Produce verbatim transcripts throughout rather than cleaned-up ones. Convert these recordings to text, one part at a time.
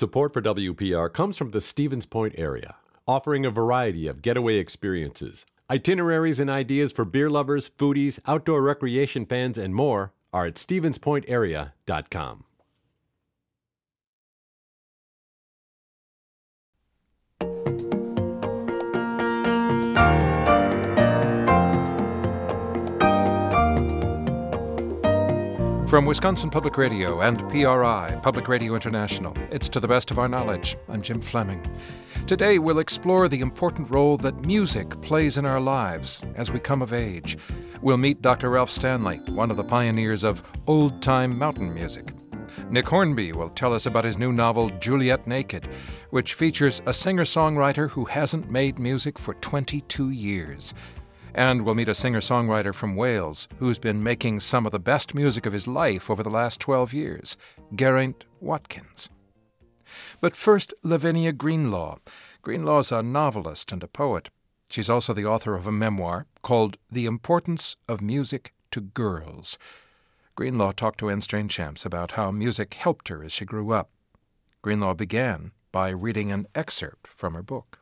Support for W P R comes from the Stevens Point area, offering a variety of getaway experiences. Itineraries and ideas for beer lovers, foodies, outdoor recreation fans, and more are at stevens point area dot com. From Wisconsin Public Radio and P R I, Public Radio International, it's To the Best of Our Knowledge. I'm Jim Fleming. Today we'll explore the important role that music plays in our lives as we come of age. We'll meet Doctor Ralph Stanley, one of the pioneers of old-time mountain music. Nick Hornby will tell us about his new novel, Juliet Naked, which features a singer-songwriter who hasn't made music for twenty-two years. And we'll meet a singer-songwriter from Wales who's been making some of the best music of his life over the last twelve years, Geraint Watkins. But first, Lavinia Greenlaw. Greenlaw's a novelist and a poet. She's also the author of a memoir called The Importance of Music to Girls. Greenlaw talked to N Strain Champs about how music helped her as she grew up. Greenlaw began by reading an excerpt from her book.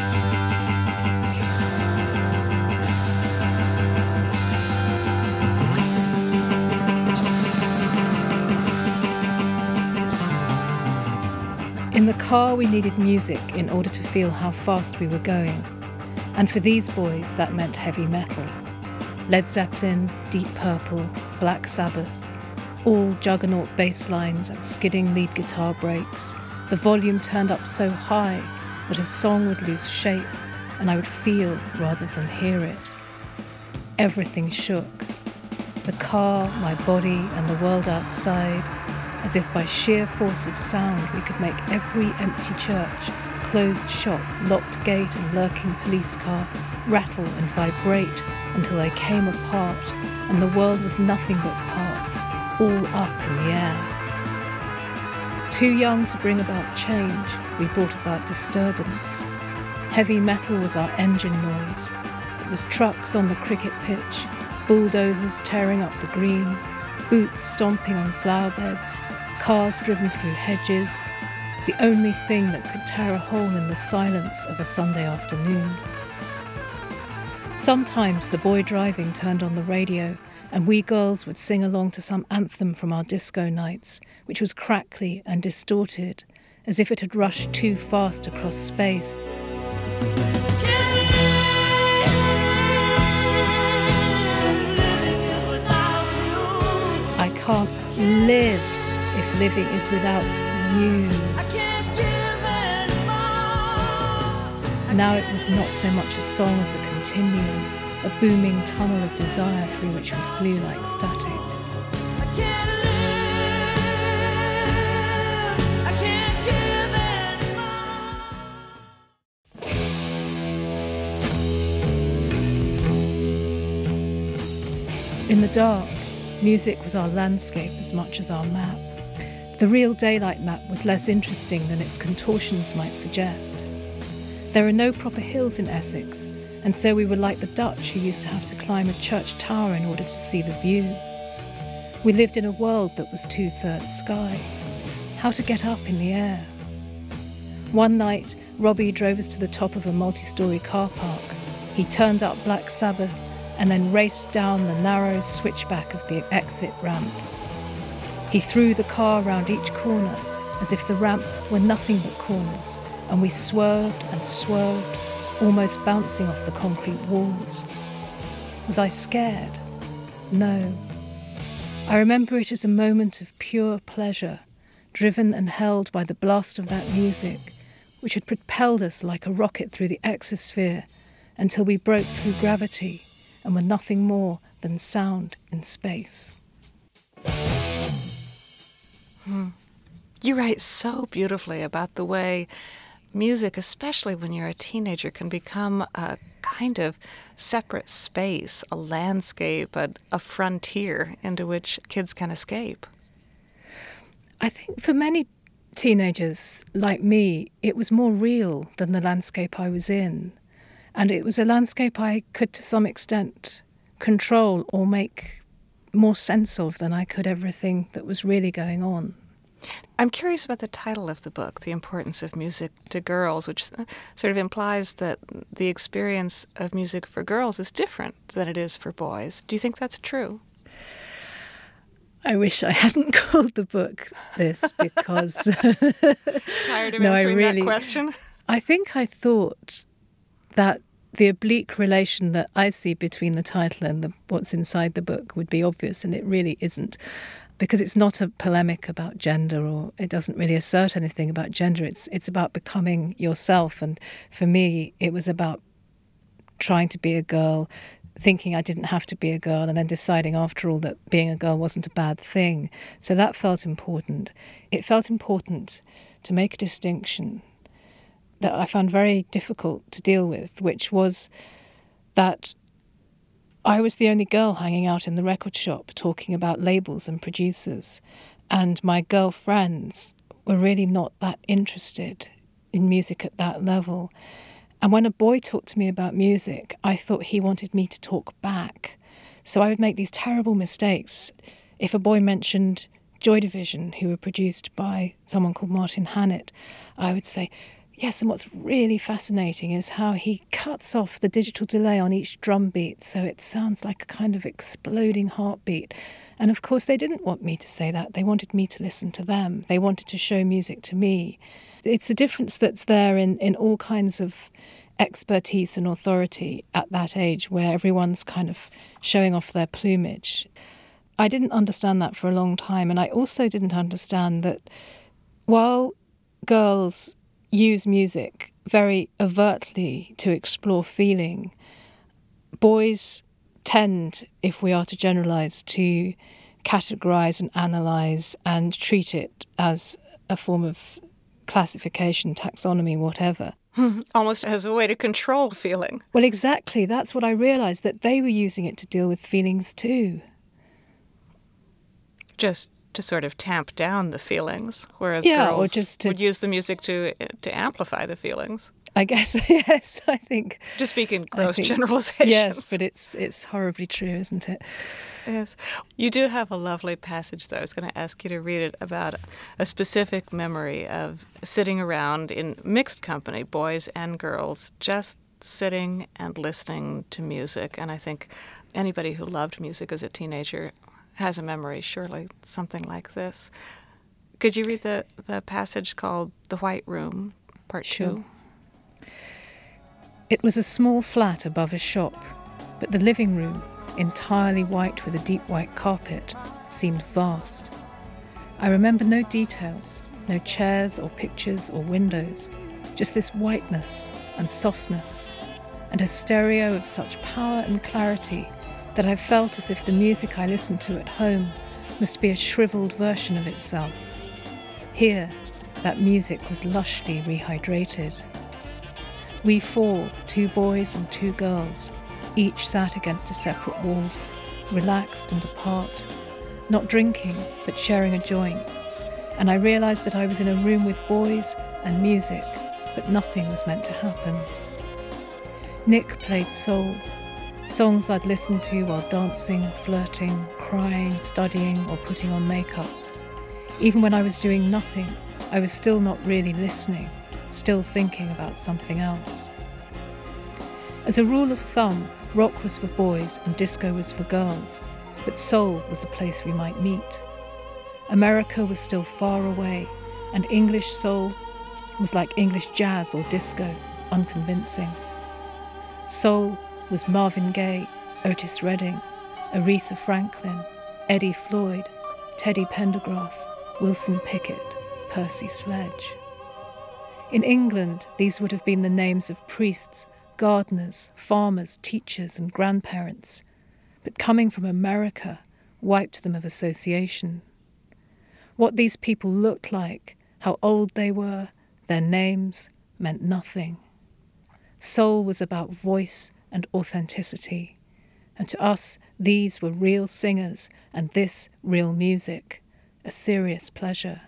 In the car, we needed music in order to feel how fast we were going. And for these boys, that meant heavy metal. Led Zeppelin, Deep Purple, Black Sabbath, all juggernaut bass lines and skidding lead guitar breaks, the volume turned up so high that a song would lose shape and I would feel rather than hear it. Everything shook. The car, my body, and the world outside, as if by sheer force of sound we could make every empty church, closed shop, locked gate and lurking police car rattle and vibrate until they came apart and the world was nothing but parts, all up in the air. Too young to bring about change, we brought about disturbance. Heavy metal was our engine noise. It was trucks on the cricket pitch, bulldozers tearing up the green, boots stomping on flower beds, cars driven through hedges, the only thing that could tear a hole in the silence of a Sunday afternoon. Sometimes the boy driving turned on the radio and we girls would sing along to some anthem from our disco nights, which was crackly and distorted, as if it had rushed too fast across space. I can't live if living is without you. Now it was not so much a song as a continuum, a booming tunnel of desire through which we flew like static. In the dark, music was our landscape as much as our map. The real daylight map was less interesting than its contortions might suggest. There are no proper hills in Essex, and so we were like the Dutch who used to have to climb a church tower in order to see the view. We lived in a world that was two-thirds sky. How to get up in the air? One night, Robbie drove us to the top of a multi-storey car park. He turned up Black Sabbath and then raced down the narrow switchback of the exit ramp. He threw the car round each corner as if the ramp were nothing but corners, and we swerved and swerved, almost bouncing off the concrete walls. Was I scared? No. I remember it as a moment of pure pleasure, driven and held by the blast of that music, which had propelled us like a rocket through the exosphere until we broke through gravity and were nothing more than sound in space. Hmm. You write so beautifully about the way music, especially when you're a teenager, can become a kind of separate space, a landscape, a, a frontier into which kids can escape. I think for many teenagers like me, it was more real than the landscape I was in. And it was a landscape I could, to some extent, control or make more sense of than I could everything that was really going on. I'm curious about the title of the book, The Importance of Music to Girls, which sort of implies that the experience of music for girls is different than it is for boys. Do you think that's true? I wish I hadn't called the book this because... Tired of no, answering I really, that question? I think I thought that the oblique relation that I see between the title and the, what's inside the book would be obvious, and it really isn't. Because it's not a polemic about gender, or it doesn't really assert anything about gender. It's it's about becoming yourself. And for me, it was about trying to be a girl, thinking I didn't have to be a girl, and then deciding after all that being a girl wasn't a bad thing. So that felt important. It felt important to make a distinction that I found very difficult to deal with, which was that I was the only girl hanging out in the record shop talking about labels and producers, and my girlfriends were really not that interested in music at that level. And when a boy talked to me about music, I thought he wanted me to talk back. So I would make these terrible mistakes. If a boy mentioned Joy Division, who were produced by someone called Martin Hannett, I would say, yes, and what's really fascinating is how he cuts off the digital delay on each drum beat so it sounds like a kind of exploding heartbeat. And of course, they didn't want me to say that. They wanted me to listen to them. They wanted to show music to me. It's a difference that's there in, in all kinds of expertise and authority at that age, where everyone's kind of showing off their plumage. I didn't understand that for a long time. And I also didn't understand that while girls use music very overtly to explore feeling, boys tend, if we are to generalise, to categorise and analyse and treat it as a form of classification, taxonomy, whatever. Almost as a way to control feeling. Well, exactly. That's what I realised, that they were using it to deal with feelings too. Just to sort of tamp down the feelings, whereas yeah, girls or just to, would use the music to to amplify the feelings. I guess, yes, I think. To speak in gross think, generalizations. Yes, but it's it's horribly true, isn't it? Yes. You do have a lovely passage, though. I was going to ask you to read it, about a specific memory of sitting around in mixed company, boys and girls, just sitting and listening to music. And I think anybody who loved music as a teenager has a memory, surely, something like this. Could you read the, the passage called The White Room, Part Sure. Two? It was a small flat above a shop, but the living room, entirely white with a deep white carpet, seemed vast. I remember no details, no chairs or pictures or windows, just this whiteness and softness, and a stereo of such power and clarity that I felt as if the music I listened to at home must be a shriveled version of itself. Here, that music was lushly rehydrated. We four, two boys and two girls, each sat against a separate wall, relaxed and apart, not drinking, but sharing a joint. And I realised that I was in a room with boys and music, but nothing was meant to happen. Nick played soul, songs I'd listened to while dancing, flirting, crying, studying, or putting on makeup. Even when I was doing nothing, I was still not really listening, still thinking about something else. As a rule of thumb, rock was for boys and disco was for girls, but soul was a place we might meet. America was still far away, and English soul was like English jazz or disco, unconvincing. Soul was Marvin Gaye, Otis Redding, Aretha Franklin, Eddie Floyd, Teddy Pendergrass, Wilson Pickett, Percy Sledge. In England, these would have been the names of priests, gardeners, farmers, teachers, and grandparents, but coming from America wiped them of association. What these people looked like, how old they were, their names, meant nothing. Soul was about voice and authenticity, and to us these were real singers and this real music, a serious pleasure.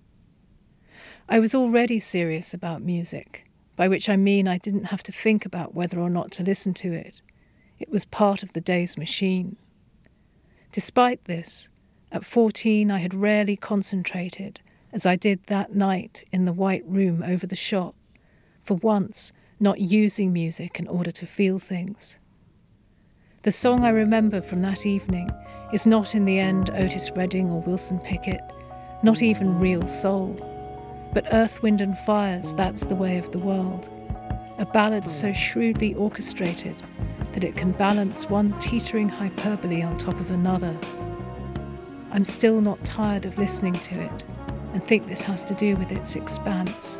I was already serious about music, by which I mean I didn't have to think about whether or not to listen to it. It was part of the day's machine. Despite this, at fourteen I had rarely concentrated, as I did that night in the white room over the shop, for once not using music in order to feel things. The song I remember from that evening is not in the end Otis Redding or Wilson Pickett, not even Real Soul, but Earth, Wind and Fire's That's the Way of the World, a ballad so shrewdly orchestrated that it can balance one teetering hyperbole on top of another. I'm still not tired of listening to it, and think this has to do with its expanse.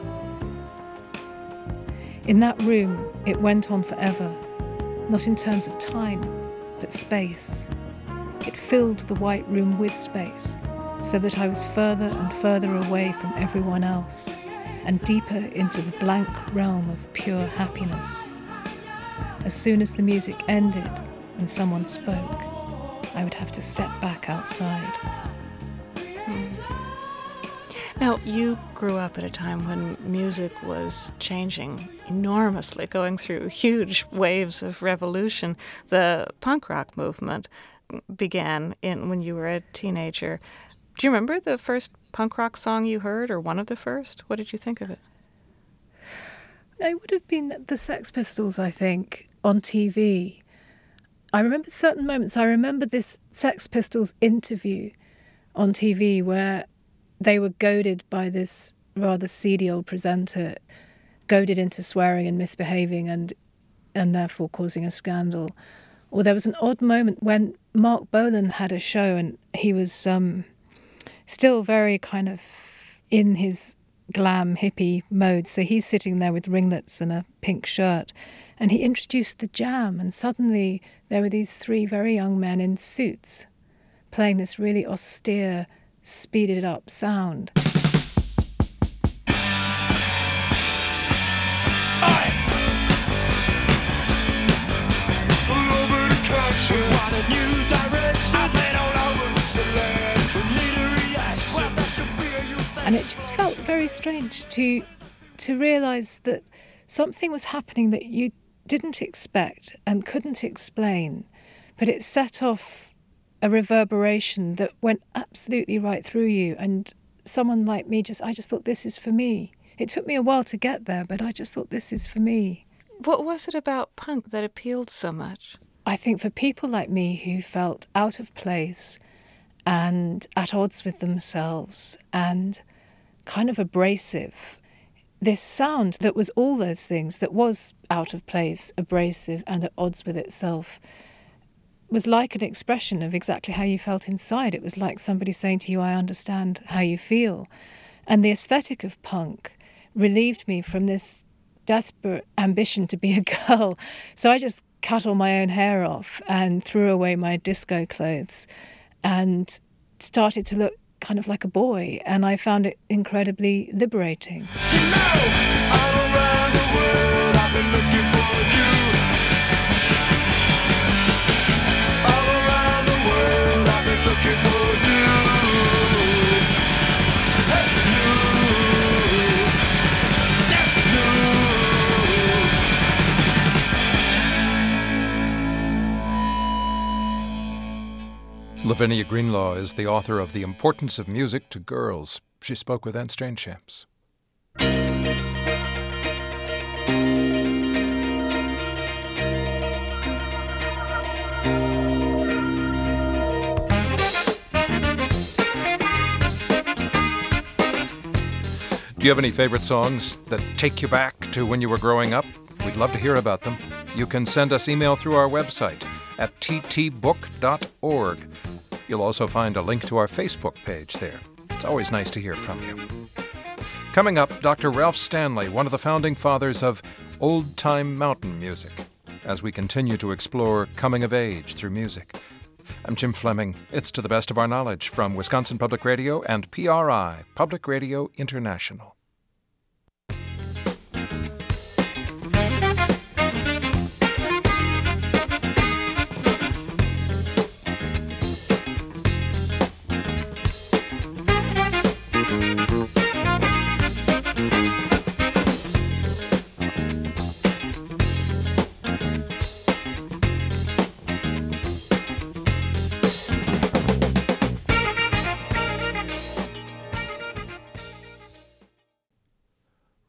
In that room, it went on forever, not in terms of time, but space. It filled the white room with space, so that I was further and further away from everyone else, and deeper into the blank realm of pure happiness. As soon as the music ended and someone spoke, I would have to step back outside. Hmm. Now, you grew up at a time when music was changing enormously, going through huge waves of revolution. The punk rock movement began in when you were a teenager. Do you remember the first punk rock song you heard, or one of the first? What did you think of it? It would have been the Sex Pistols, I think, on T V. I remember certain moments. I remember this Sex Pistols interview on T V where they were goaded by this rather seedy old presenter, goaded into swearing and misbehaving and and therefore causing a scandal. Or there was an odd moment when Mark Bolan had a show and he was um, still very kind of in his glam hippie mode. So he's sitting there with ringlets and a pink shirt, and he introduced the Jam, and suddenly there were these three very young men in suits playing this really austere, speeded up sound. And it just felt very strange to to realise that something was happening that you didn't expect and couldn't explain, but it set off a reverberation that went absolutely right through you. And someone like me, just I just thought, this is for me. It took me a while to get there, but I just thought, this is for me. What was it about punk that appealed so much? I think for people like me who felt out of place and at odds with themselves and kind of abrasive, this sound that was all those things, that was out of place, abrasive and at odds with itself, was like an expression of exactly how you felt inside. It was like somebody saying to you, I understand how you feel. And the aesthetic of punk relieved me from this desperate ambition to be a girl. So I just cut all my own hair off and threw away my disco clothes and started to look kind of like a boy, and I found it incredibly liberating. You know, all around the world I've been looking for you. All around the world I've been looking for you. Hey, you. Lavinia Greenlaw is the author of The Importance of Music to Girls. She spoke with Anne Strainchamps. Do you have any favorite songs that take you back to when you were growing up? We'd love to hear about them. You can send us email through our website at t t book dot org. You'll also find a link to our Facebook page there. It's always nice to hear from you. Coming up, Doctor Ralph Stanley, one of the founding fathers of old-time mountain music, as we continue to explore coming of age through music. I'm Jim Fleming. It's To the Best of Our Knowledge from Wisconsin Public Radio and P R I, Public Radio International.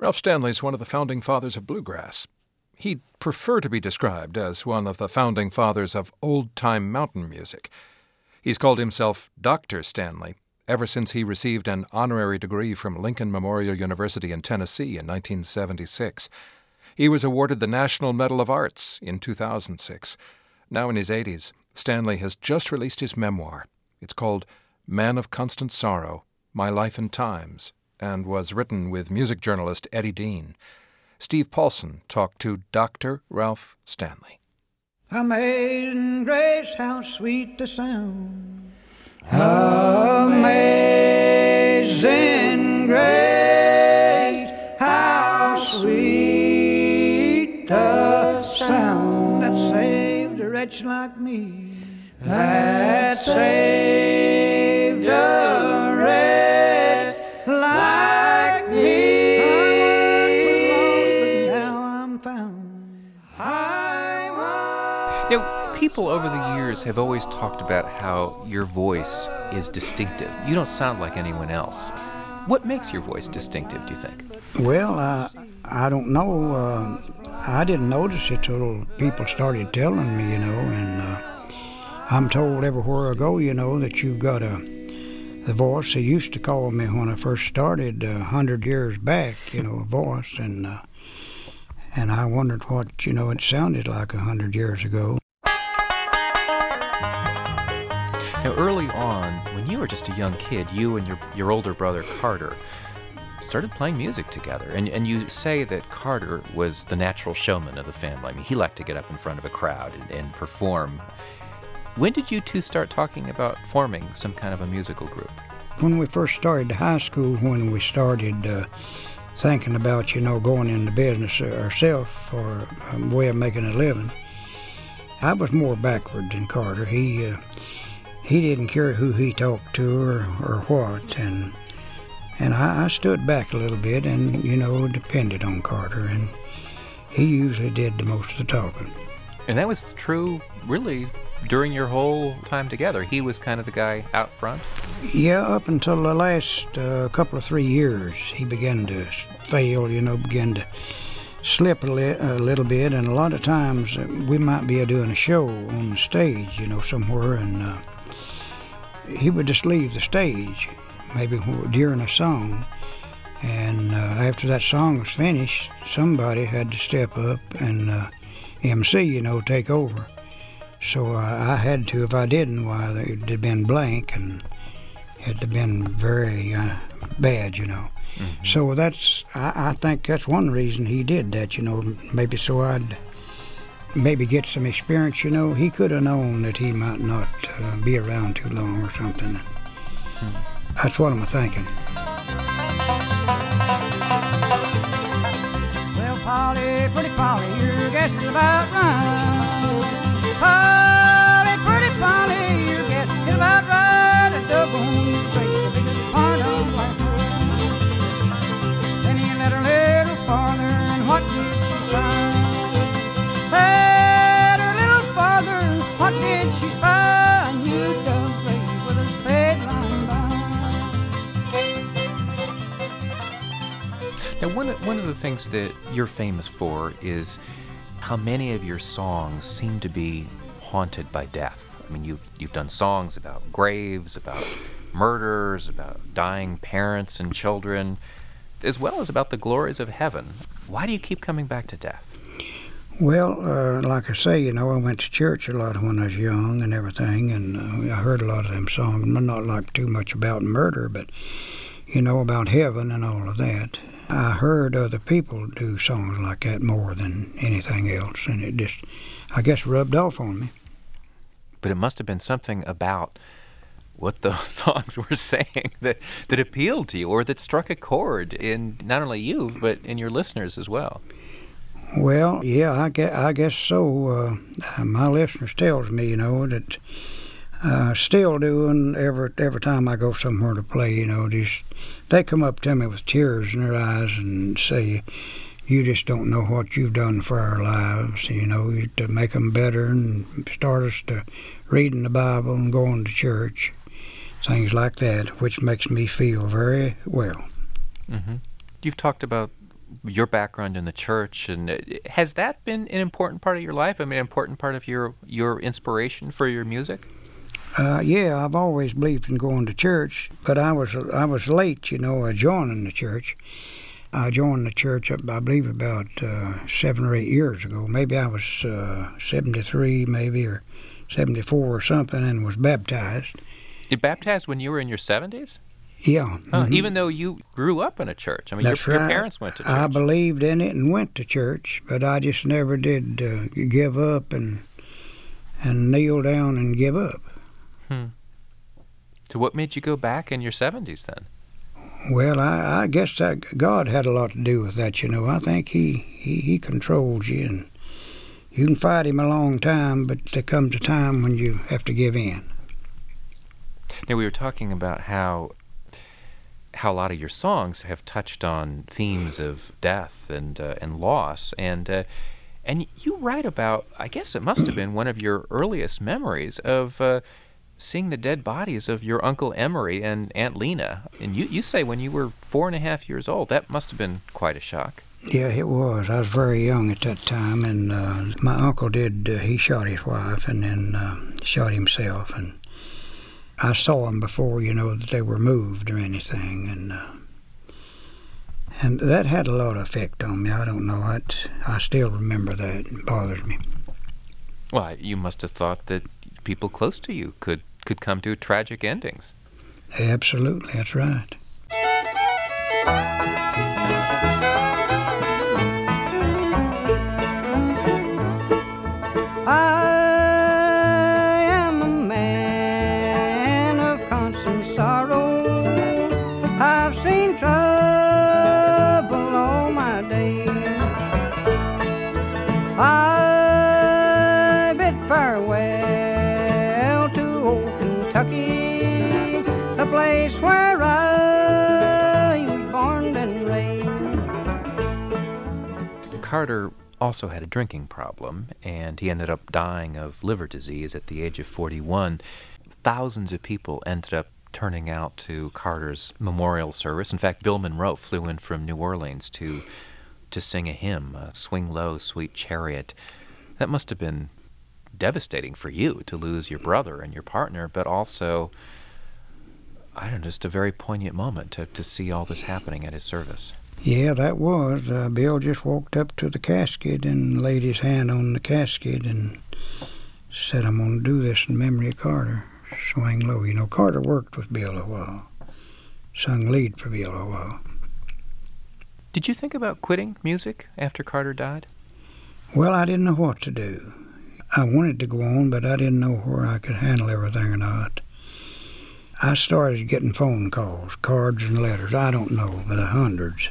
Ralph Stanley's one of the founding fathers of bluegrass. He'd prefer to be described as one of the founding fathers of old-time mountain music. He's called himself Doctor Stanley ever since he received an honorary degree from Lincoln Memorial University in Tennessee in nineteen seventy-six. He was awarded the National Medal of Arts in two thousand six. Now in his eighties, Stanley has just released his memoir. It's called Man of Constant Sorrow, My Life and Times, and was written with music journalist Eddie Dean. Steve Paulson talked to Doctor Ralph Stanley. Amazing grace, how sweet the sound. Amazing grace, how sweet the sound that saved a wretch like me. That saved a wretch like me. I was lost, but now I'm found. I was. Now, people over the years have always talked about how your voice is distinctive. You don't sound like anyone else. What makes your voice distinctive, do you think? Well, uh, I don't know. Uh, I didn't notice it till people started telling me, you know, and uh, I'm told everywhere I go, you know, that you've got a the voice. They used to call me when I first started a uh, hundred years back, you know, a voice, and uh, and I wondered what, you know, it sounded like a hundred years ago. Now, early on, when you were just a young kid, you and your, your older brother, Carter, started playing music together. And, and you say that Carter was the natural showman of the family. I mean, he liked to get up in front of a crowd and, and perform. When did you two start talking about forming some kind of a musical group? When we first started high school, when we started uh, thinking about, you know, going into business ourselves for a way of making a living, I was more backward than Carter. He... Uh, He didn't care who he talked to or, or what, and and I, I stood back a little bit and, you know, depended on Carter, and he usually did the most of the talking. And that was true, really, during your whole time together. He was kind of the guy out front? Yeah, up until the last uh, couple of three years, he began to fail, you know, began to slip a, li- a little bit, and a lot of times uh, we might be doing a show on the stage, you know, somewhere, and uh, he would just leave the stage, maybe during a song, and uh, after that song was finished, somebody had to step up and uh, M C, you know, take over. So uh, I had to. If I didn't, why, it'd have been blank, and it'd have been very uh, bad, you know. Mm-hmm. So that's, I, I think that's one reason he did that, you know, maybe so I'd maybe get some experience, you know. He could have known that he might not uh, be around too long or something. Hmm. That's what I'm thinking. Well, Polly, pretty Polly, your guess is about right. Polly, pretty Polly, your guess is about right. A dug on the face, the biggest part of life. Then he let her little farther, and what did she find? What did she spy? A new dug grave with a spade line by. Now, one, one of the things that you're famous for is how many of your songs seem to be haunted by death. I mean, you, you've done songs about graves, about murders, about dying parents and children, as well as about the glories of heaven. Why do you keep coming back to death? Well, uh, like I say, you know, I went to church a lot when I was young and everything, and uh, I heard a lot of them songs. Not like too much about murder, but, you know, about heaven and all of that. I heard other people do songs like that more than anything else, and it just, I guess, rubbed off on me. But it must have been something about what those songs were saying that, that appealed to you, or that struck a chord in not only you, but in your listeners as well. Well, yeah, I guess, I guess so. Uh, my listeners tells me, you know, that uh, still doing every every time I go somewhere to play, you know, just they come up to me with tears in their eyes and say, "You just don't know what you've done for our lives, you know, to make them better and start us to reading the Bible and going to church, things like that," which makes me feel very well. Mm-hmm. You've talked about your background in the church, and uh, has that been an important part of your life? I mean, an important part of your your inspiration for your music? Uh, yeah, I've always believed in going to church, but I was I was late, you know, uh, joining the church. I joined the church, up, I believe, about uh, seven or eight years ago. Maybe I was uh, seventy-three, maybe, or seventy-four or something, and was baptized. You baptized when you were in your seventies? Yeah. Huh, mhm. Even though you grew up in a church. I mean, That's your, your right. parents went to church. I believed in it and went to church, but I just never did uh, give up and and kneel down and give up. Hmm. So what made you go back in your seventies then? Well, I, I guess that God had a lot to do with that, you know. I think he, he, he controls you, and you can fight him a long time, but there comes a time when you have to give in. Now, we were talking about how how a lot of your songs have touched on themes of death and uh, and loss, and uh, and you write about, I guess it must have been one of your earliest memories of uh, seeing the dead bodies of your Uncle Emery and Aunt Lena. And you, you say when you were four and a half years old, that must have been quite a shock. Yeah, it was. I was very young at that time, and uh, my uncle did, uh, he shot his wife and then uh, shot himself, and I saw them before, you know, that they were moved or anything, and uh, and that had a lot of effect on me. I don't know, I, I still remember that. It bothers me. Well, you must have thought that people close to you could, could come to tragic endings. Absolutely, that's right. I am a man of constant sorrow. I've seen trouble all my days. I bid farewell to old Kentucky, the place where I was born and raised. Carter also had a drinking problem, and he ended up dying of liver disease at the age of forty-one. Thousands of people ended up turning out to Carter's memorial service. In fact, Bill Monroe flew in from New Orleans to to sing a hymn, uh, Swing Low, Sweet Chariot. That must have been devastating for you to lose your brother and your partner, but also, I don't know, just a very poignant moment to, to see all this happening at his service. Yeah, that was. Uh, Bill just walked up to the casket and laid his hand on the casket and said, I'm going to do this in memory of Carter. Swing Low. You know, Carter worked with Bill a while, sung lead for Bill a while. Did you think about quitting music after Carter died? Well, I didn't know what to do. I wanted to go on, but I didn't know where I could handle everything or not. I started getting phone calls, cards and letters, I don't know, by the hundreds.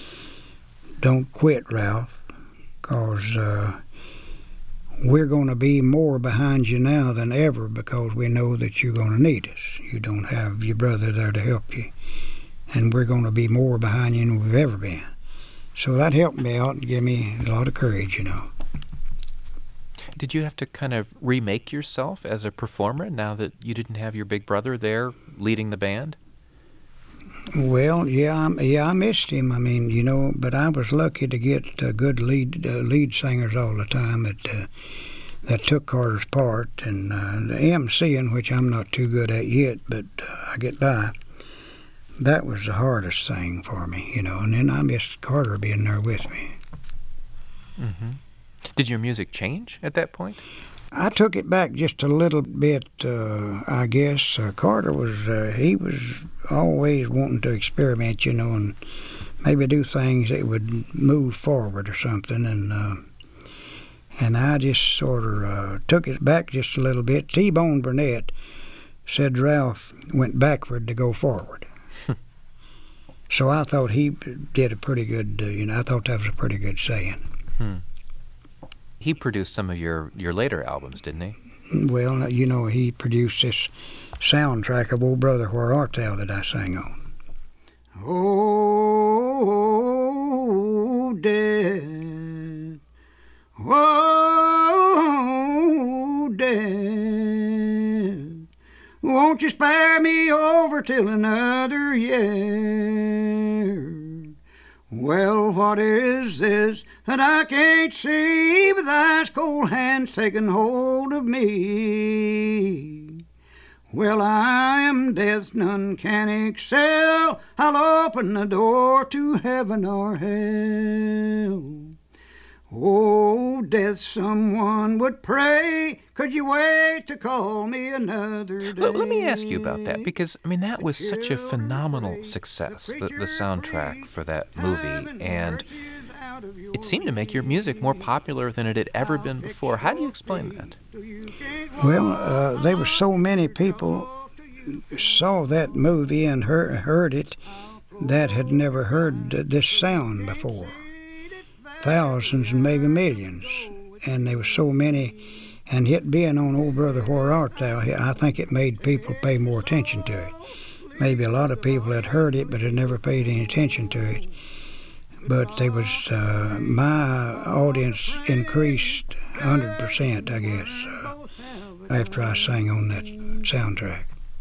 Don't quit, Ralph, because uh, we're going to be more behind you now than ever because we know that you're going to need us. You don't have your brother there to help you, and we're going to be more behind you than we've ever been. So that helped me out and gave me a lot of courage, you know. Did you have to kind of remake yourself as a performer now that you didn't have your big brother there leading the band? Well, yeah, I, yeah, I missed him. I mean, you know, but I was lucky to get uh, good lead uh, lead singers all the time that uh, that took Carter's part, and uh, the emceeing, which I'm not too good at yet, but uh, I get by. That was the hardest thing for me, you know. And then I missed Carter being there with me. Mm-hmm. Did your music change at that point? I took it back just a little bit, uh, I guess. Uh, Carter was, uh, he was always wanting to experiment, you know, and maybe do things that would move forward or something. And uh, and I just sort of uh, took it back just a little bit. T-Bone Burnett said Ralph went backward to go forward. So I thought he did a pretty good, uh, you know, I thought that was a pretty good saying. Hmm. He produced some of your, your later albums, didn't he? Well, you know, he produced this soundtrack of Old Brother, Where Art Thou that I sang on. Oh, Dad, oh, Dad, won't you spare me over till another year? Well, what is this that I can't see with ice cold hands taking hold of me? Well, I am death, none can excel. I'll open the door to heaven or hell. Oh, death, someone would pray. Could you wait to call me another day? Well, let me ask you about that, because, I mean, that was such a phenomenal success, the, the soundtrack for that movie, and it seemed to make your music more popular than it had ever been before. How do you explain that? Well, uh, there were so many people saw that movie and heard, heard it that had never heard this sound before. Thousands and maybe millions, and there were so many, and it being on Old Brother Where Art Thou, I think it made people pay more attention to it. Maybe a lot of people had heard it but had never paid any attention to it. But there was, uh, my audience increased one hundred percent, I guess, uh, after I sang on that soundtrack.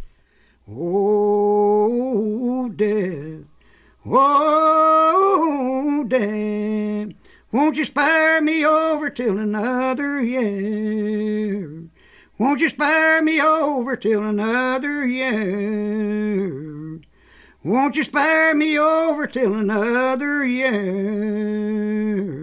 Oh, death, oh, death, won't you spare me over till another year? Won't you spare me over till another year? Won't you spare me over till another year?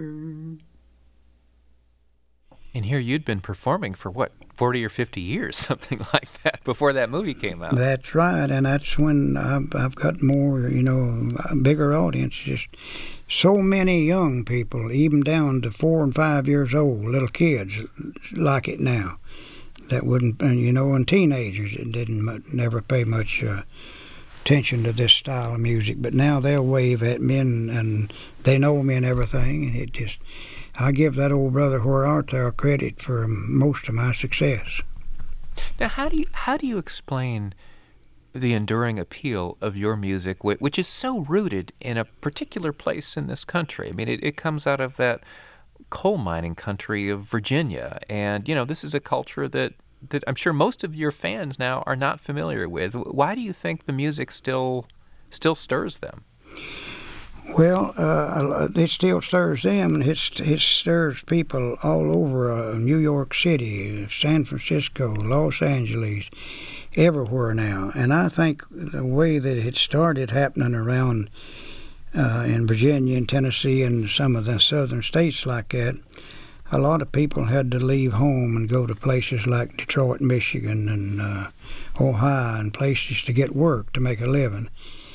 And here you'd been performing for, what, forty or fifty years, something like that, before that movie came out. That's right, and that's when I've, I've got more, you know, a bigger audience. Just so many young people, even down to four and five years old, little kids like it now. That wouldn't, you know, and teenagers that didn't never pay much uh, attention to this style of music, but now they'll wave at me and, and they know me and everything, and it just, I give that Old Brother Where Art Thou credit for most of my success. Now, how do you how do you explain the enduring appeal of your music, which is so rooted in a particular place in this country? I mean, it, it comes out of that coal mining country of Virginia, and you know, this is a culture that that I'm sure most of your fans now are not familiar with. Why do you think the music still still stirs them? Well, uh, it still stirs them, and it, it stirs people all over uh, New York City, San Francisco, Los Angeles, everywhere now. And I think the way that it started happening around uh, in Virginia and Tennessee and some of the southern states like that, a lot of people had to leave home and go to places like Detroit, Michigan, and uh, Ohio, and places to get work, to make a living.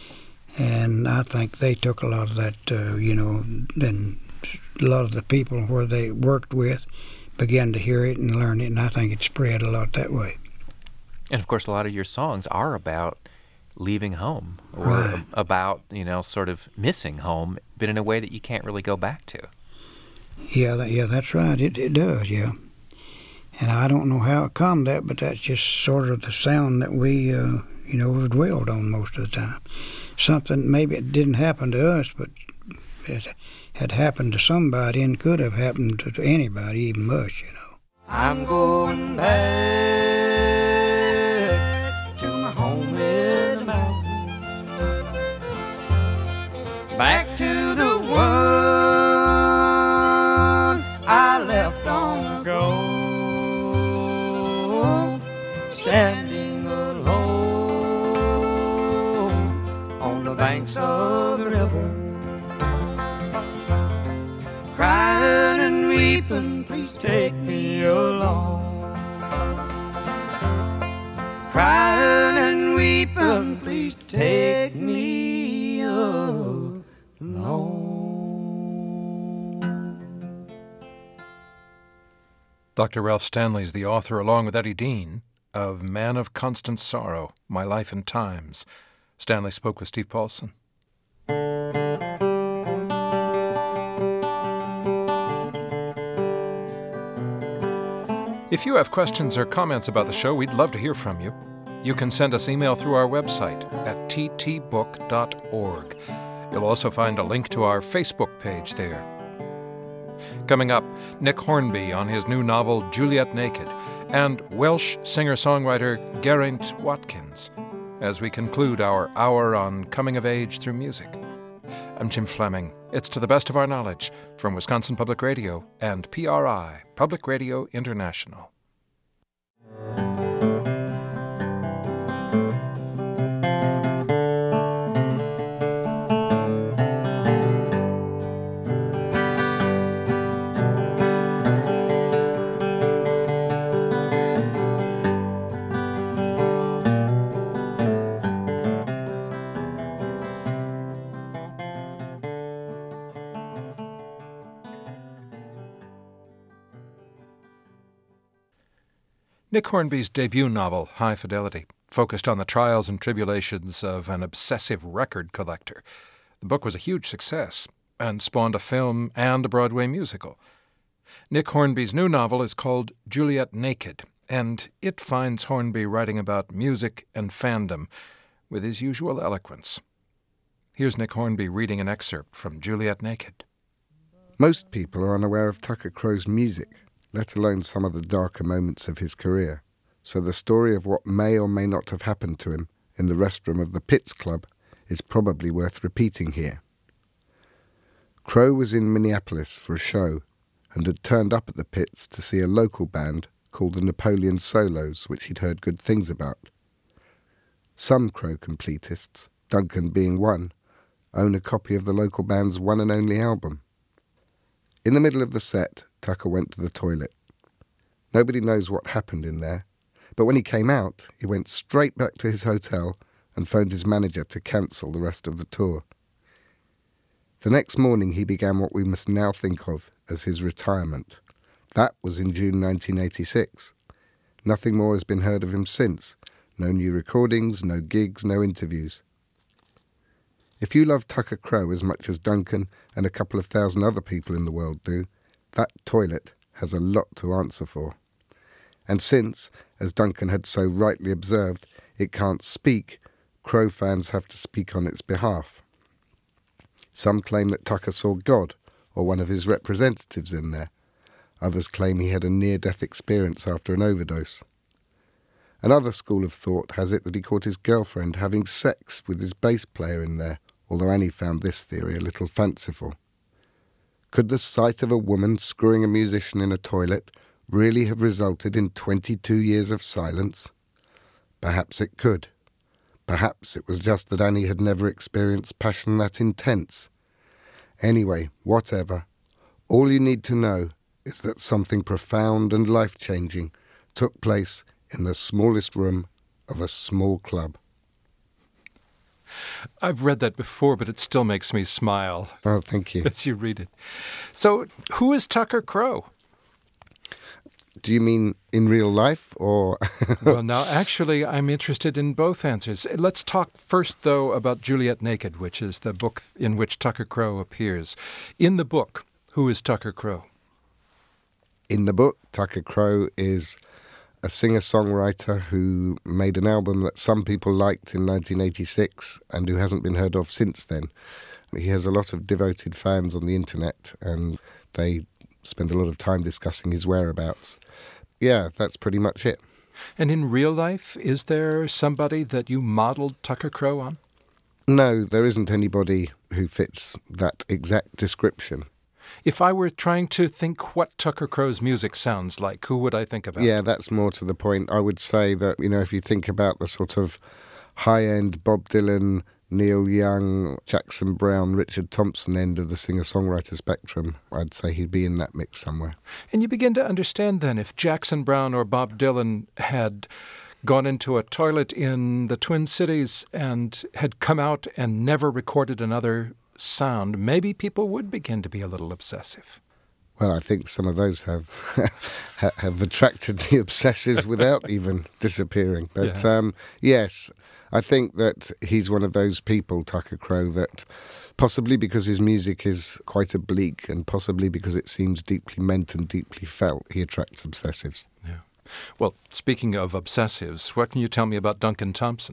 And I think they took a lot of that, uh, you know, then a lot of the people where they worked with began to hear it and learn it, and I think it spread a lot that way. And, of course, a lot of your songs are about leaving home, or right. about, you know, sort of missing home, but in a way that you can't really go back to. Yeah, that, yeah, that's right. It, it does, yeah. And I don't know how it come that, but that's just sort of the sound that we, uh, you know, dwelled on most of the time. Something, maybe it didn't happen to us, but it had happened to somebody and could have happened to, to anybody, even us, you know. I'm going back to my home in the mountains, back to the one I left long ago, standing alone on the banks of the river, crying and weeping, please take me along. Crying and weeping, please take me along. Doctor Ralph Stanley is the author, along with Eddie Dean, of Man of Constant Sorrow, My Life and Times. Stanley spoke with Steve Paulson. If you have questions or comments about the show, we'd love to hear from you. You can send us email through our website at t t book dot org. You'll also find a link to our Facebook page there. Coming up, Nick Hornby on his new novel Juliet Naked, and Welsh singer-songwriter Geraint Watkins, as we conclude our hour on coming of age through music. I'm Jim Fleming. It's To the Best of Our Knowledge from Wisconsin Public Radio and P R I, Public Radio International. Nick Hornby's debut novel, High Fidelity, focused on the trials and tribulations of an obsessive record collector. The book was a huge success and spawned a film and a Broadway musical. Nick Hornby's new novel is called Juliet Naked, and it finds Hornby writing about music and fandom with his usual eloquence. Here's Nick Hornby reading an excerpt from Juliet Naked. Most people are unaware of Tucker Crowe's music, let alone some of the darker moments of his career, so the story of what may or may not have happened to him in the restroom of the Pits Club is probably worth repeating here. Crowe was in Minneapolis for a show and had turned up at the Pits to see a local band called the Napoleon Solos, which he'd heard good things about. Some Crowe completists, Duncan being one, own a copy of the local band's one and only album. In the middle of the set, Tucker went to the toilet. Nobody knows what happened in there, but when he came out, he went straight back to his hotel and phoned his manager to cancel the rest of the tour. The next morning he began what we must now think of as his retirement. That was in June nineteen eighty-six. Nothing more has been heard of him since. No new recordings, no gigs, no interviews. If you love Tucker Crowe as much as Duncan and a couple of thousand other people in the world do, that toilet has a lot to answer for. And since, as Duncan had so rightly observed, it can't speak, Crowe fans have to speak on its behalf. Some claim that Tucker saw God or one of his representatives in there. Others claim he had a near-death experience after an overdose. Another school of thought has it that he caught his girlfriend having sex with his bass player in there, although Annie found this theory a little fanciful. Could the sight of a woman screwing a musician in a toilet really have resulted in twenty-two years of silence? Perhaps it could. Perhaps it was just that Annie had never experienced passion that intense. Anyway, whatever. All you need to know is that something profound and life-changing took place in the smallest room of a small club. I've read that before, but it still makes me smile. Oh, thank you. As you read it. So, who is Tucker Crowe? Do you mean in real life, or...? Well, now, actually, I'm interested in both answers. Let's talk first, though, about Juliet Naked, which is the book in which Tucker Crowe appears. In the book, who is Tucker Crowe? In the book, Tucker Crowe is a singer-songwriter who made an album that some people liked in nineteen eighty-six and who hasn't been heard of since then. He has a lot of devoted fans on the internet and they spend a lot of time discussing his whereabouts. Yeah, that's pretty much it. And in real life, is there somebody that you modeled Tucker Crowe on? No, there isn't anybody who fits that exact description. If I were trying to think what Tucker Crowe's music sounds like, who would I think about? Yeah, that's more to the point. I would say that, you know, if you think about the sort of high-end Bob Dylan, Neil Young, Jackson Brown, Richard Thompson end of the singer-songwriter spectrum, I'd say he'd be in that mix somewhere. And you begin to understand then, if Jackson Brown or Bob Dylan had gone into a toilet in the Twin Cities and had come out and never recorded another sound, maybe people would begin to be a little obsessive. Well, I think some of those have have attracted the obsessives without even disappearing. But yeah. um, yes, I think that he's one of those people, Tucker Crowe, that possibly because his music is quite oblique and possibly because it seems deeply meant and deeply felt, he attracts obsessives. Yeah. Well, speaking of obsessives, what can you tell me about Duncan Thompson?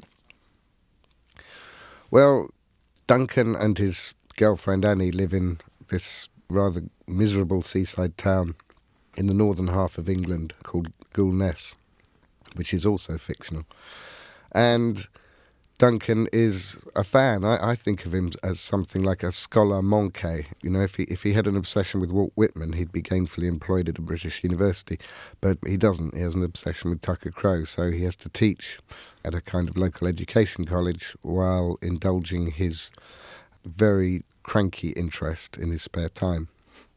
Well, Duncan and his girlfriend Annie live in this rather miserable seaside town in the northern half of England called Goulness, which is also fictional. And Duncan is a fan. I, I think of him as something like a scholar manqué. You know, if he if he had an obsession with Walt Whitman, he'd be gainfully employed at a British university. But he doesn't. He has an obsession with Tucker Crowe, so he has to teach at a kind of local education college while indulging his very cranky interest in his spare time.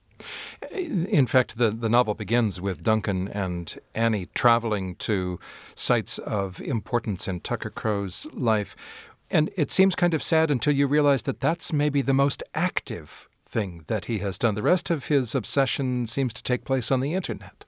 In fact, the, the novel begins with Duncan and Annie traveling to sites of importance in Tucker Crowe's life. And it seems kind of sad until you realize that that's maybe the most active thing that he has done. The rest of his obsession seems to take place on the internet.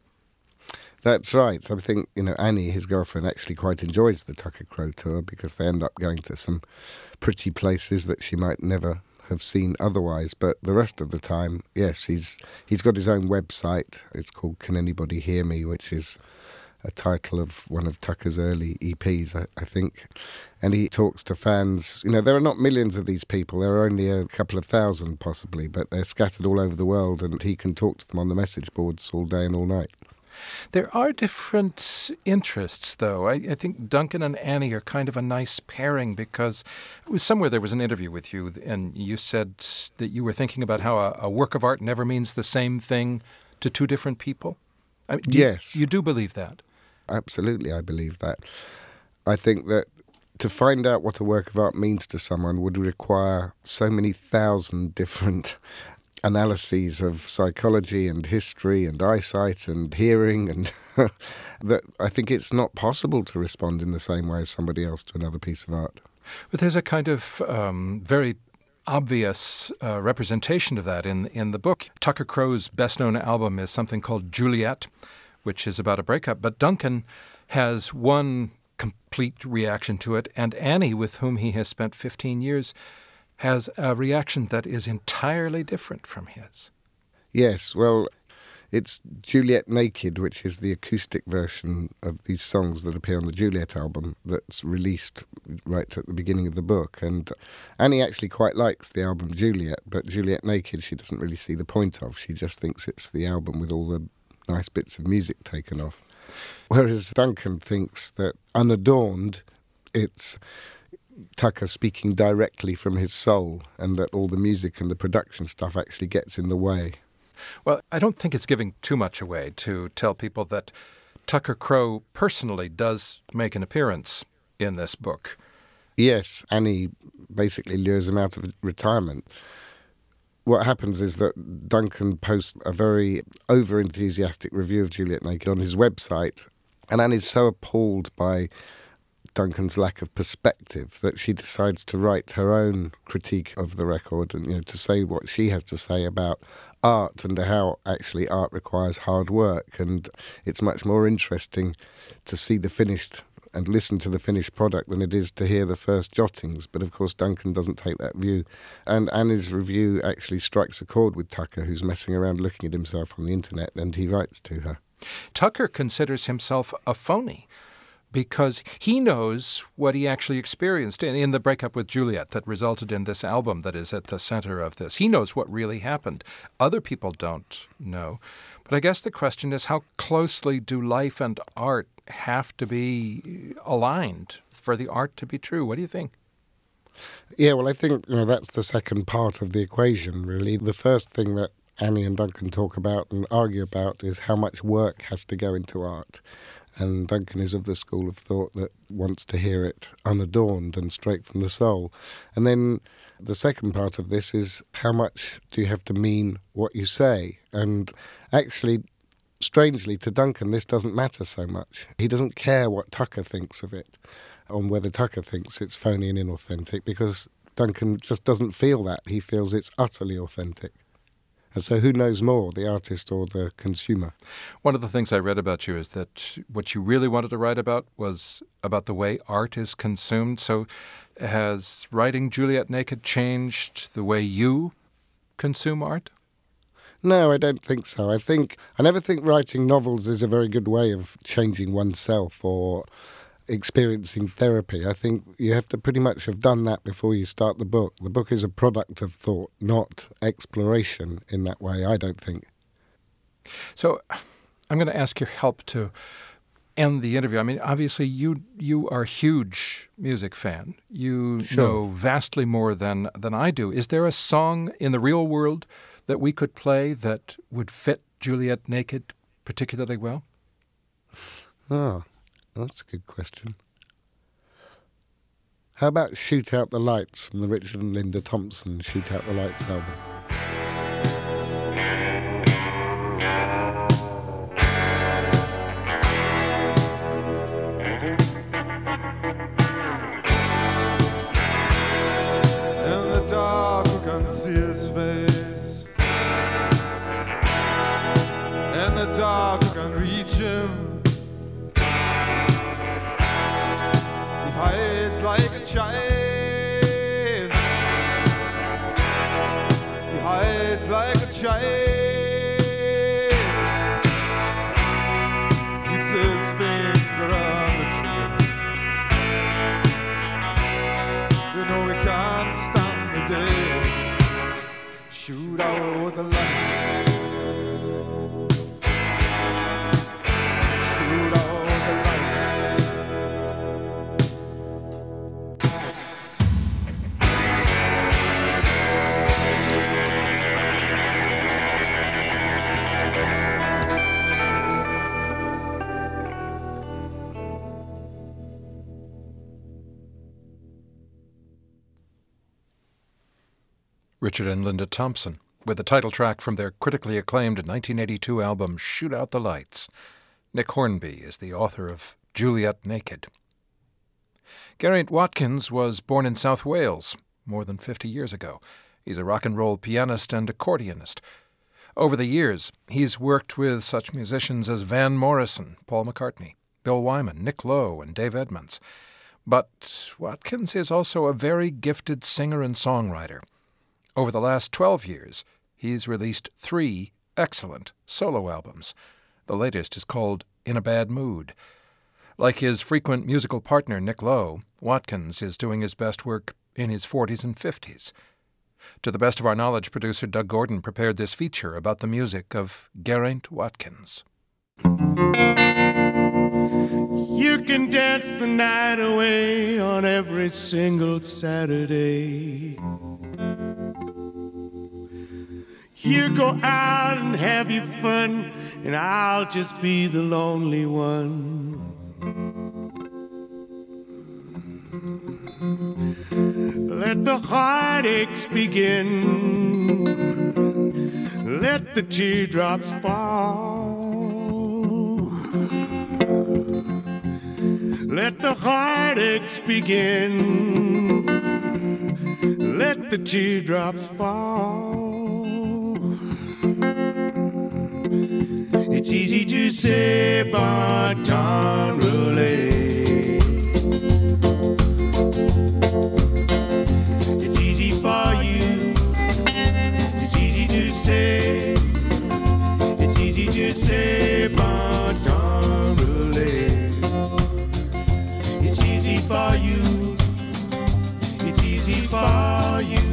That's right. I think, you know, Annie, his girlfriend, actually quite enjoys the Tucker Crowe tour because they end up going to some pretty places that she might never have seen otherwise. But the rest of the time, yes, he's he's got his own website. It's called Can Anybody Hear Me, which is a title of one of Tucker's early E Ps, I, I think. And he talks to fans. You know, there are not millions of these people. There are only a couple of thousand, possibly, but they're scattered all over the world, and he can talk to them on the message boards all day and all night. There are different interests, though. I, I think Duncan and Annie are kind of a nice pairing because it was somewhere there was an interview with you, and you said that you were thinking about how a, a work of art never means the same thing to two different people. I mean, do yes. You, you do believe that? Absolutely, I believe that. I think that to find out what a work of art means to someone would require so many thousand different analyses of psychology and history and eyesight and hearing, and that I think it's not possible to respond in the same way as somebody else to another piece of art. But there's a kind of um, very obvious uh, representation of that in in the book. Tucker Crowe's best-known album is something called Juliet, which is about a breakup, but Duncan has one complete reaction to it, and Annie, with whom he has spent fifteen years, has a reaction that is entirely different from his. Yes, well, it's Juliet Naked, which is the acoustic version of these songs that appear on the Juliet album that's released right at the beginning of the book. And Annie actually quite likes the album Juliet, but Juliet Naked she doesn't really see the point of. She just thinks it's the album with all the nice bits of music taken off. Whereas Duncan thinks that Unadorned, it's Tucker speaking directly from his soul, and that all the music and the production stuff actually gets in the way. Well, I don't think it's giving too much away to tell people that Tucker Crowe personally does make an appearance in this book. Yes, Annie basically lures him out of retirement. What happens is that Duncan posts a very over-enthusiastic review of Juliet Naked on his website, and Annie's so appalled by Duncan's lack of perspective that she decides to write her own critique of the record and, you know, to say what she has to say about art and how actually art requires hard work, and it's much more interesting to see the finished and listen to the finished product than it is to hear the first jottings. But of course Duncan doesn't take that view, and Annie's review actually strikes a chord with Tucker, who's messing around looking at himself on the internet, and he writes to her. Tucker considers himself a phony because he knows what he actually experienced in, in the breakup with Juliet that resulted in this album that is at the center of this. He knows what really happened. Other people don't know. But I guess the question is, how closely do life and art have to be aligned for the art to be true? What do you think? Yeah, well, I think, you know, that's the second part of the equation, really. The first thing that Annie and Duncan talk about and argue about is how much work has to go into art. And Duncan is of the school of thought that wants to hear it unadorned and straight from the soul. And then the second part of this is, how much do you have to mean what you say? And actually, strangely, to Duncan, this doesn't matter so much. He doesn't care what Tucker thinks of it, on whether Tucker thinks it's phony and inauthentic, because Duncan just doesn't feel that. He feels it's utterly authentic. And so who knows more, the artist or the consumer? One of the things I read about you is that what you really wanted to write about was about the way art is consumed. So has writing Juliet Naked changed the way you consume art? No, I don't think so. I think I never think writing novels is a very good way of changing oneself or experiencing therapy. I think you have to pretty much have done that before you start the book. The book is a product of thought, not exploration in that way, I don't think. So I'm going to ask your help to end the interview. I mean, obviously, you you are a huge music fan. You Sure. know vastly more than, than I do. Is there a song in the real world that we could play that would fit Juliet Naked particularly well? Oh, that's a good question. How about Shoot Out the Lights from the Richard and Linda Thompson Shoot Out the Lights album? In the dark we can see his face. In the dark we can reach him. He hides like a child. He hides like a child. Keeps his finger on the trigger. You know we can't stand the day. Shoot out the lights. Shoot out the lights. Richard and Linda Thompson, with the title track from their critically acclaimed nineteen eighty-two album Shoot Out the Lights. Nick Hornby is the author of Juliet Naked. Geraint Watkins was born in South Wales more than fifty years ago. He's a rock and roll pianist and accordionist. Over the years, he's worked with such musicians as Van Morrison, Paul McCartney, Bill Wyman, Nick Lowe, and Dave Edmunds. But Watkins is also a very gifted singer and songwriter. Over the last twelve years, he's released three excellent solo albums. The latest is called In a Bad Mood. Like his frequent musical partner Nick Lowe, Watkins is doing his best work in his forties and fifties. To the best of our knowledge, producer Doug Gordon prepared this feature about the music of Geraint Watkins. You can dance the night away on every single Saturday. You go out and have your fun, and I'll just be the lonely one. Let the heartaches begin. Let the teardrops fall. Let the heartaches begin. Let the teardrops fall. It's easy to say, but don't relate. It's easy for you. It's easy to say. It's easy to say, but don't relate. It's easy for you. It's easy for you.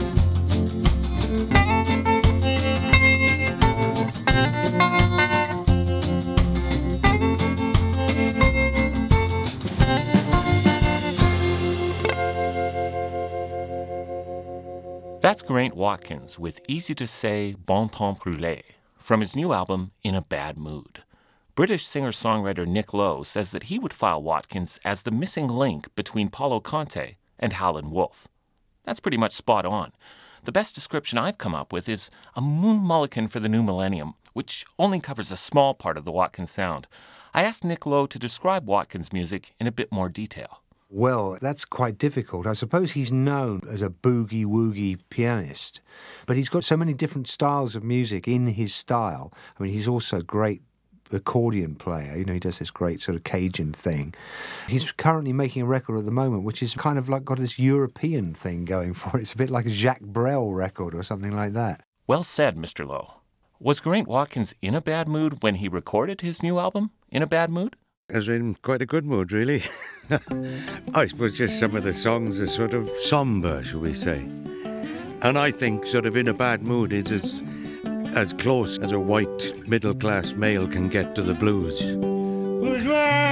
That's Geraint Watkins with Easy to Say, Bon Temps Brûlé from his new album, In a Bad Mood. British singer-songwriter Nick Lowe says that he would file Watkins as the missing link between Paulo Conte and Howlin' Wolf. That's pretty much spot on. The best description I've come up with is a moon mulligan for the new millennium, which only covers a small part of the Watkins sound. I asked Nick Lowe to describe Watkins' music in a bit more detail. Well, that's quite difficult. I suppose he's known as a boogie-woogie pianist, but he's got so many different styles of music in his style. I mean, he's also a great accordion player. You know, he does this great sort of Cajun thing. He's currently making a record at the moment, which is kind of like got this European thing going for it. It's a bit like a Jacques Brel record or something like that. Well said, Mister Lowe. Was Geraint Watkins in a bad mood when he recorded his new album, In a Bad Mood? I was in quite a good mood, really. I suppose just some of the songs are sort of sombre, shall we say. And I think sort of In a Bad Mood is as, as close as a white middle-class male can get to the blues. Bourgeois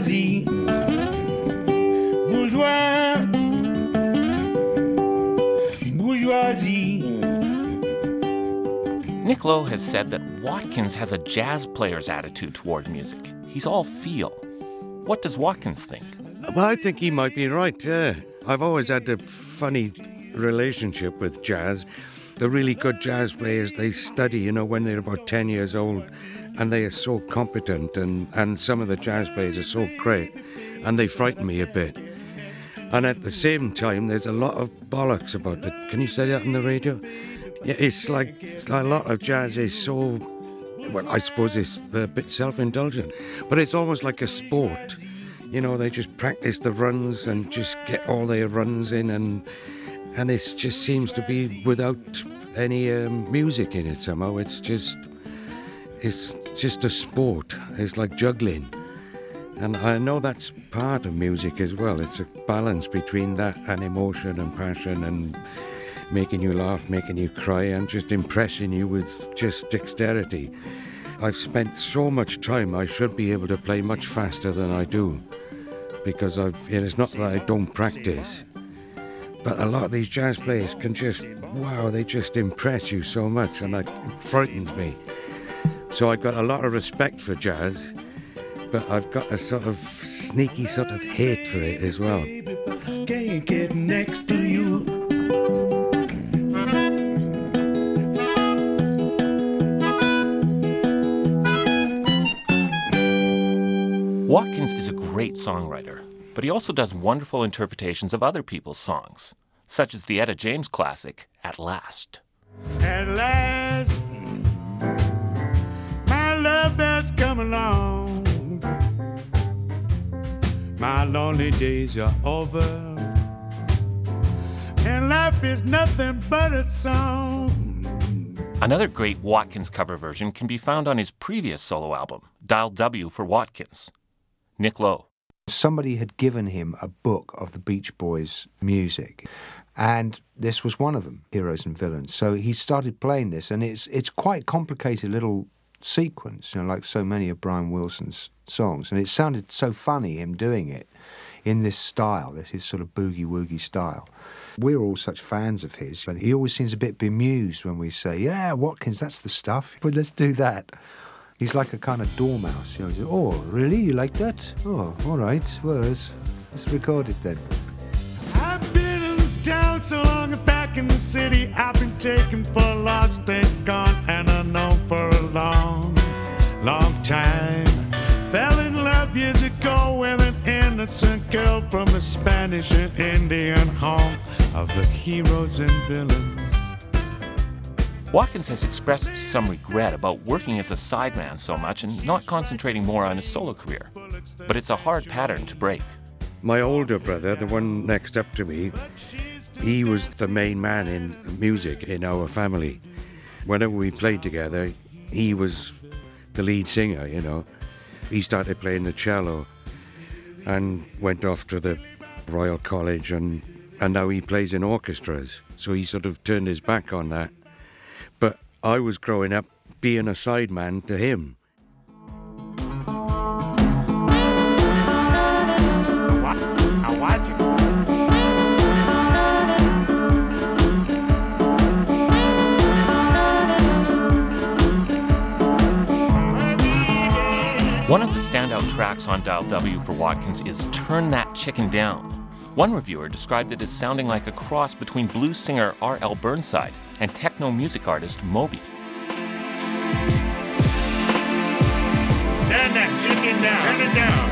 bourgeoisie, bourgeois, bourgeoisie. Nick Lowe has said that Watkins has a jazz player's attitude toward music. He's all feel. What does Watkins think? Well, I think he might be right, yeah. I've always had a funny relationship with jazz. The really good jazz players, they study, you know, when they're about ten years old, and they are so competent, and, and some of the jazz players are so great, and they frighten me a bit. And at the same time, there's a lot of bollocks about it. Can you say that on the radio? Yeah, it's like, it's like a lot of jazz is so, well, I suppose it's a bit self-indulgent, but it's almost like a sport. You know, they just practice the runs and just get all their runs in, and and it just seems to be without any um, music in it somehow. It's just, it's just a sport. It's like juggling. And I know that's part of music as well. It's a balance between that and emotion and passion and making you laugh, making you cry, and just impressing you with just dexterity. I've spent so much time, I should be able to play much faster than I do, because I've, it's not that I don't practice, but a lot of these jazz players can just, wow, they just impress you so much, and it frightens me. So I've got a lot of respect for jazz, but I've got a sort of sneaky sort of hate for it as well. Can't get next to you. Watkins is a great songwriter, but he also does wonderful interpretations of other people's songs, such as the Etta James classic, At Last. At last, my love has come along. My lonely days are over, and life is nothing but a song. Another great Watkins cover version can be found on his previous solo album, Dial W for Watkins. Nick Lowe. Somebody had given him a book of the Beach Boys music, and this was one of them, Heroes and Villains. So he started playing this, and it's it's quite complicated little sequence, you know, like so many of Brian Wilson's songs, and it sounded so funny, him doing it in this style, this his sort of boogie-woogie style. We're all such fans of his, but he always seems a bit bemused when we say, yeah, Watkins, that's the stuff, but let's do that. He's like a kind of dormouse, you know. He says, oh, really? You like that? Oh, all right. Well, let's, let's record it then. I've been in this town so long, and back in the city, I've been taken for lost and gone, and unknown for a long, long time. Fell in love years ago with an innocent girl from the Spanish and Indian home of the heroes and villains. Watkins has expressed some regret about working as a sideman so much and not concentrating more on his solo career. But it's a hard pattern to break. My older brother, the one next up to me, he was the main man in music in our family. Whenever we played together, he was the lead singer, you know. He started playing the cello and went off to the Royal College, and, and now he plays in orchestras. So he sort of turned his back on that. But I was growing up being a sideman to him. One of the standout tracks on Dial W for Watkins is Turn That Chicken Down. One reviewer described it as sounding like a cross between blues singer R L Burnside and techno music artist Moby. Turn that chicken down. Turn it down.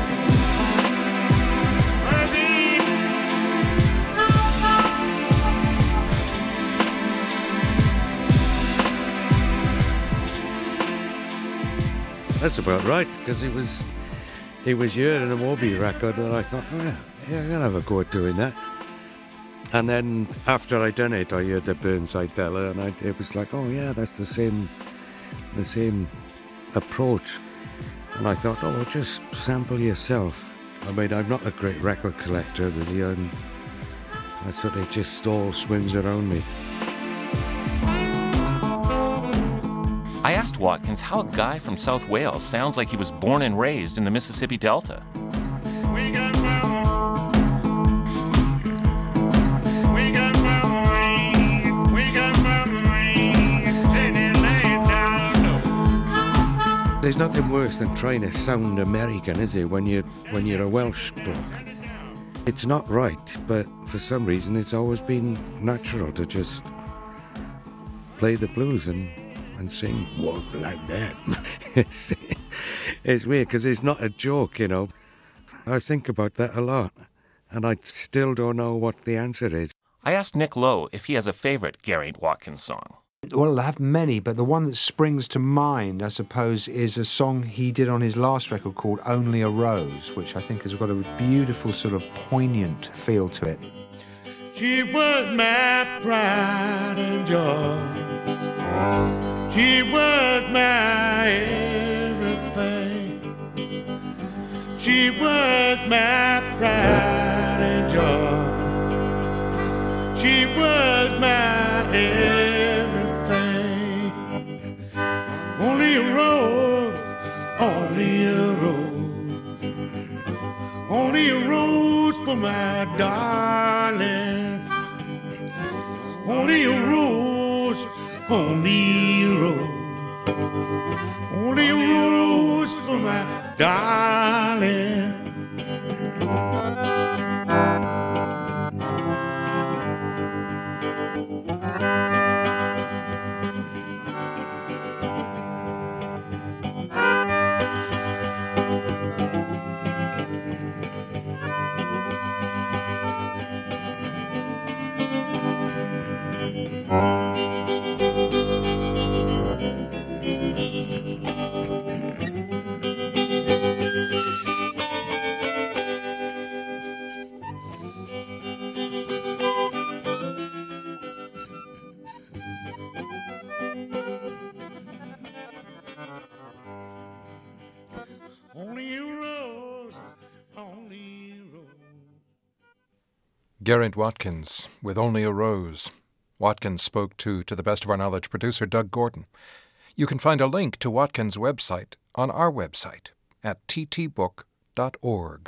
That's about right, because it was it was hearing a Moby record that I thought, oh, yeah, yeah, I'll have a go at doing that. And then after I'd done it, I heard the Burnside fella, and I, it was like, oh yeah, that's the same, the same approach. And I thought, oh, well, just sample yourself. I mean, I'm not a great record collector, really. I'm, I sort of just all swims around me. I asked Watkins how a guy from South Wales sounds like he was born and raised in the Mississippi Delta. There's nothing worse than trying to sound American, is it, when you're, when you're a Welsh bloke? It's not right, but for some reason it's always been natural to just play the blues and, and sing walk like that. it's, it's weird because it's not a joke, you know. I think about that a lot, and I still don't know what the answer is. I asked Nick Lowe if he has a favorite Geraint Watkins song. Well, I have many, but the one that springs to mind, I suppose, is a song he did on his last record called Only a Rose, which I think has got a beautiful sort of poignant feel to it. She was my pride and joy. She was my everything. She was my pride and joy. She was my everything. Only a rose, only a rose, only a rose for my darling. Only a rose, only a rose, only a rose for my darling. Geraint Watkins, with Only a Rose. Watkins spoke to, to the best of our knowledge, producer Doug Gordon. You can find a link to Watkins' website on our website at t t book dot org.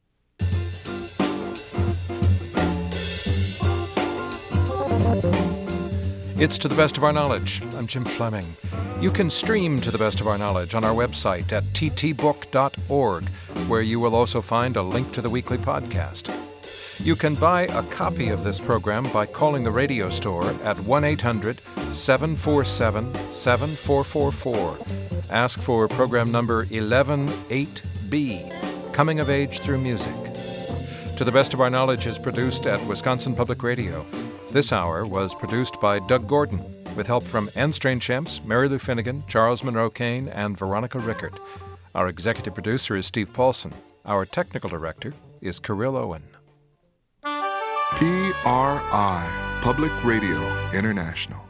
It's To the Best of Our Knowledge. I'm Jim Fleming. You can stream To the Best of Our Knowledge on our website at t t book dot org, where you will also find a link to the weekly podcast. You can buy a copy of this program by calling the radio store at one eight hundred seven four seven seven four four four. Ask for program number eleven eight B, Coming of Age Through Music. To the Best of Our Knowledge is produced at Wisconsin Public Radio. This hour was produced by Doug Gordon, with help from Anne Strainchamps, Mary Lou Finnegan, Charles Monroe Kane, and Veronica Rickert. Our executive producer is Steve Paulson. Our technical director is Kirill Owen. P R I, Public Radio International.